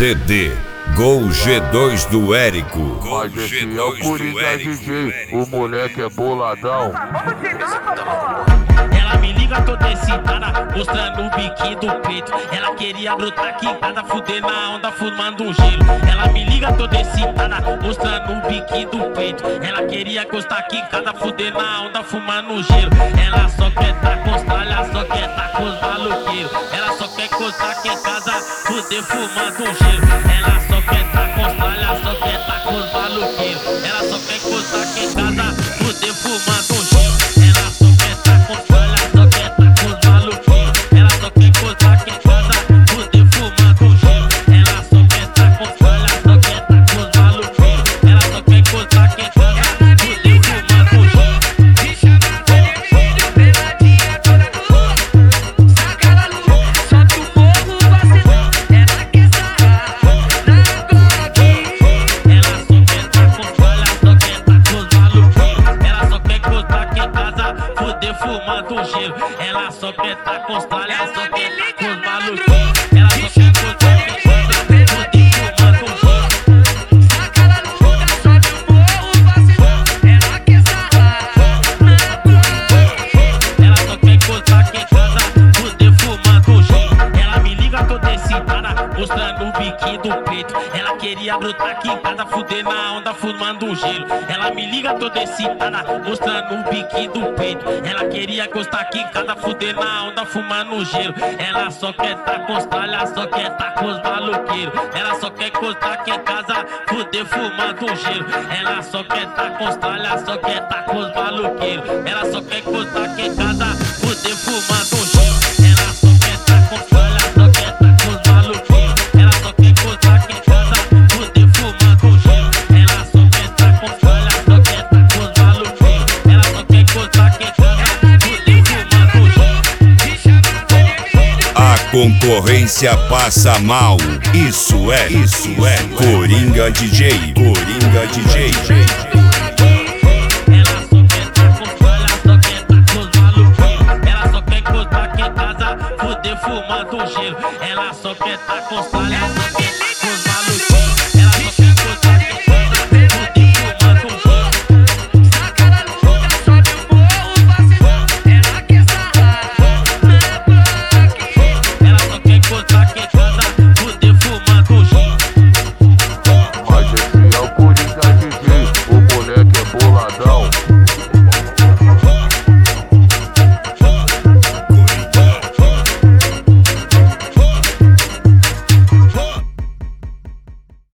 CD Gol G2 do Érico. Mas esse é o Coringa DJ, o moleque é boladão. Ela me liga toda excitada, mostrando o biquinho do peito. Ela queria brotar aqui em casa, fuder na onda, fumando um gelo. Ela me liga toda excitada, mostrando o biquinho do peito. Ela queria gostar aqui em casa, fuder na onda, fumando um gelo. Ela só quer tá com os tralhas, só quer tá com os maloqueiros. Ela só quer gostar aqui em casa, fuder fumando um gelo. Ela só quer tá com os tralhas, só quer tá com os maloqueiros. Ela só quer gostar aqui em casa, fuder fumando um gelo. Ela só quer tá com os tralhas, só quer tá com os maloqueiros. Ela só quer gostar aqui em casa, fuder fumando um gelo. Ela só quer tá com os tralhas, só quer tá com os maloqueiros. Ela só quer gostar aqui em casa, fuder fumando um gelo. Me chama vermelho, peladinha toda nua. Saca na lua, solta o morro, vacilão. Ela quer sarrar na Glock. Ela só quer tá com os tralhas, só quer tá com os maloqueiros. Ela só quer gostar aqui em casa, fuder fumando um gelo. Ela só quer tá com os tralhas, só quer tá com os maloqueiros. Ela só quer gostar aqui em casa, fuder fumando um gelo. Saca na lua, sobe o morro, vacilão. Ela quer sarrar na Glock. Ela só quer gostar aqui em casa, fuder fumando um gelo. Ela me liga toda excitada, mostrando o biquinho do peito. Ela queria brotar aqui em casa, fuder na onda, fumando um gelo. Ela me liga toda excitada, mostrando o biquinho do peito. Ela queria gostar aqui em casa, fuder na onda, fumando um gelo. Ela só quer tá com os tralhas, só quer tá com os maloqueiros. Ela só quer gostar aqui em casa, fuder fumando um gelo. Ela só quer tá com os tralhas, só quer tá com os maloqueiros. Ela só quer gostar aqui em casa, fuder fumando um gelo. Ela só quer tá com os tralhas, só quer tá com os maloqueiros. Ela só quer gostar aqui em casa, fuder fumando um gelo. Ela só quer tá com os tralhas, só quer tá com os maloqueiros. Ela só quer gostar aqui em casa, fuder fumando um gelo. Me chama vermelho. A concorrência passa mal. Isso é Coringa DJ. Coringa DJ. Ela só quer tá com os tralhas, só quer tá com os maloqueiros. Ela só quer gostar aqui em casa, fuder fumando um gelo. Ela só quer tá com os tralhas.